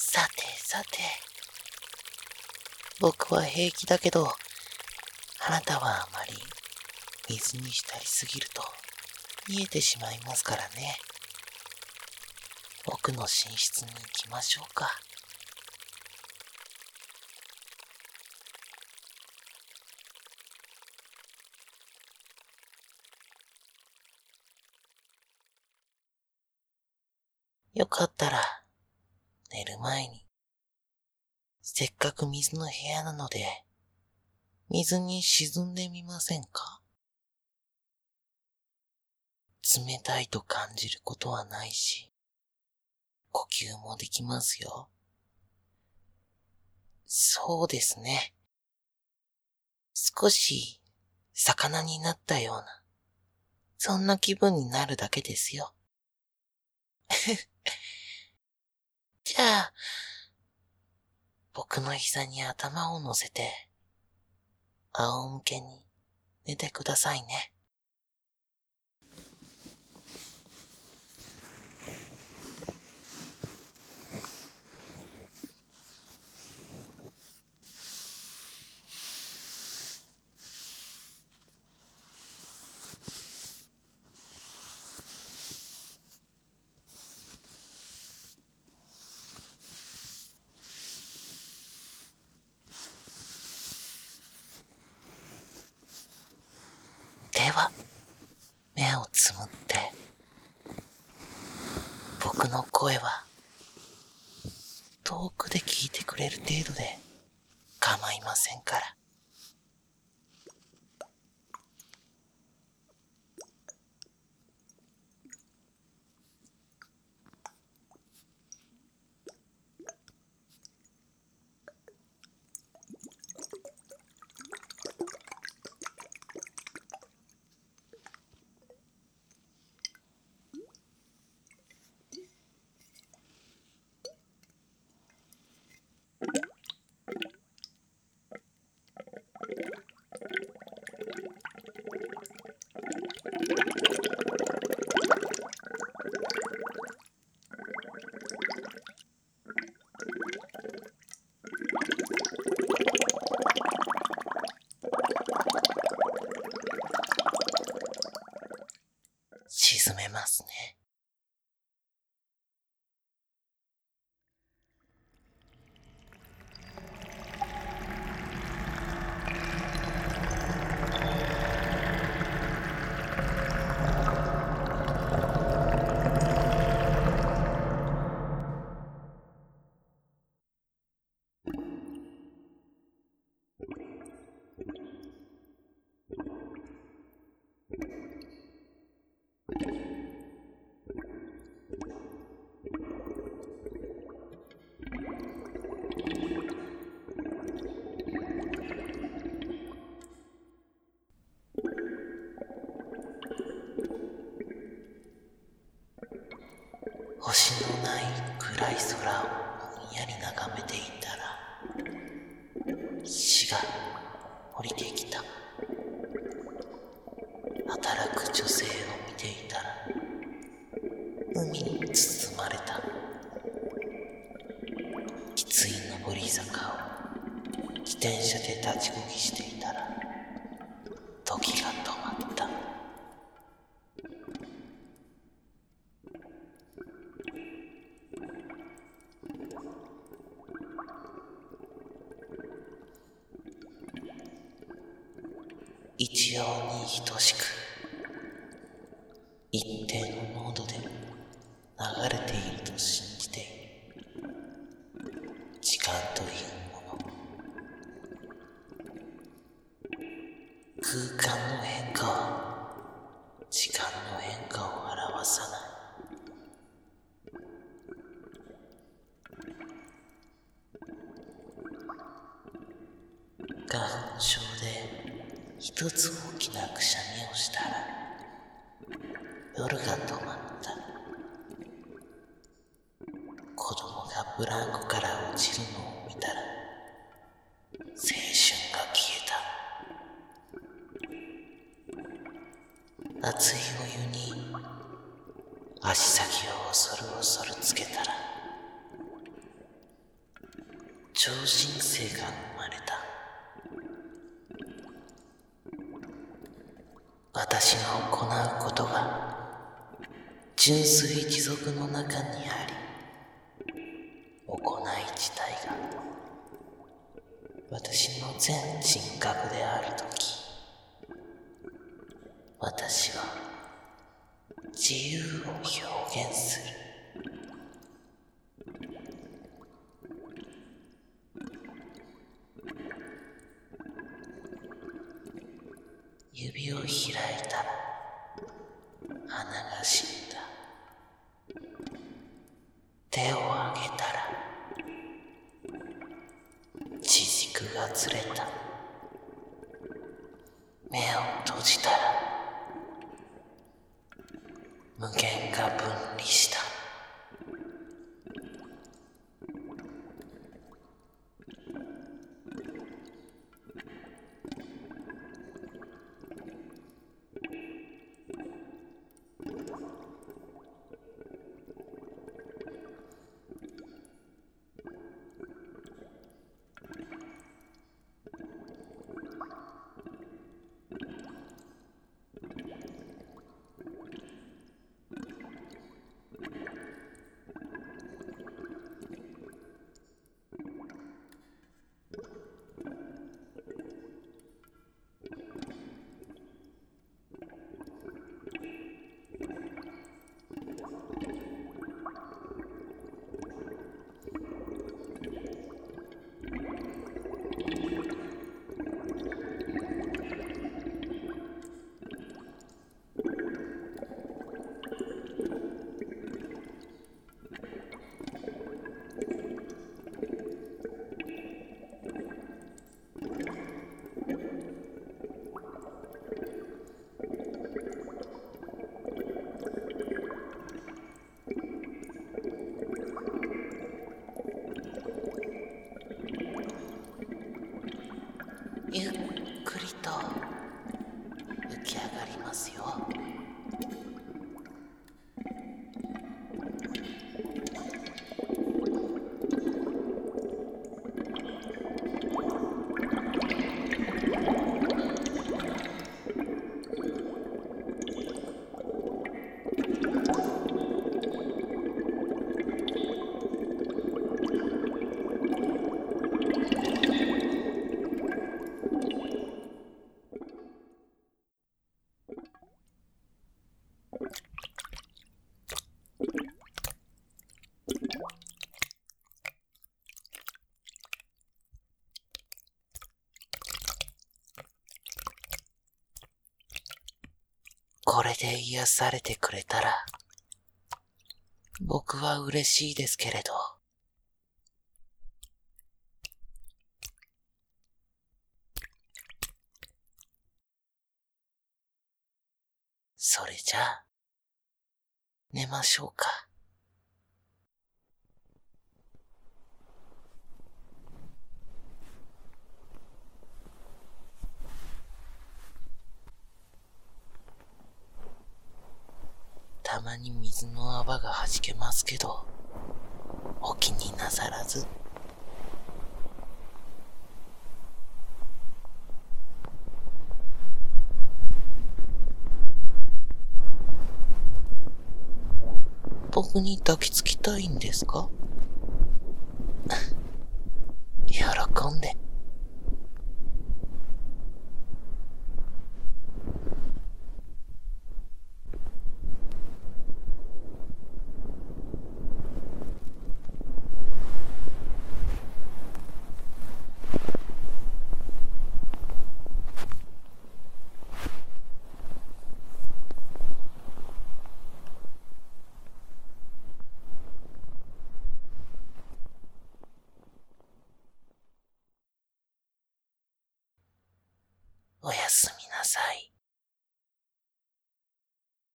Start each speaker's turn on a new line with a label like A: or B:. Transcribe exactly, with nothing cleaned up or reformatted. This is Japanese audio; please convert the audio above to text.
A: さてさて、僕は平気だけど、あなたはあまり水に浸りすぎると見えてしまいますからね。僕の寝室に行きましょうか。よかったら寝る前に、せっかく水の部屋なので水に沈んでみませんか？冷たいと感じることはないし、呼吸もできますよ。そうですね。少し魚になったような、そんな気分になるだけですよ。じゃあ、僕の膝に頭を乗せて、仰向けに寝てくださいね。では、目をつむって、僕の声は遠くで聞いてくれる程度で構いませんから。沈めますね。星のない暗い空をぼんやり眺めていたら、死が降りてきた。働く女性を見ていたら、海に包まれた。きつい上り坂を自転車で立ちこぎしていたら、時が止まった。一様に等しく一定の濃度で流れていると信じている。時間というもの、空間の変化は時間の変化を表さない。花粉症で一つ大きなくしゃみをしたら、夜が止まった。子供がブランコから落ちるのを見たら、青春が消えた。熱いお湯に足先を恐る恐るつけたら、 超新星が生まれた。私の行うことが純粋貴族の中にあり、行い自体が私の全人格であるとき、私は自由を表現する。指を開いたら花が死んだ。手を上げたら地軸がずれた。目を閉じたら無限が分離した。ゆっくりと浮き上がりますよ。これで癒されてくれたら、僕は嬉しいですけれど。それじゃあ、寝ましょうか。たまに水の泡がはじけますけど、お気になさらず。僕に抱きつきたいんですか？喜んで。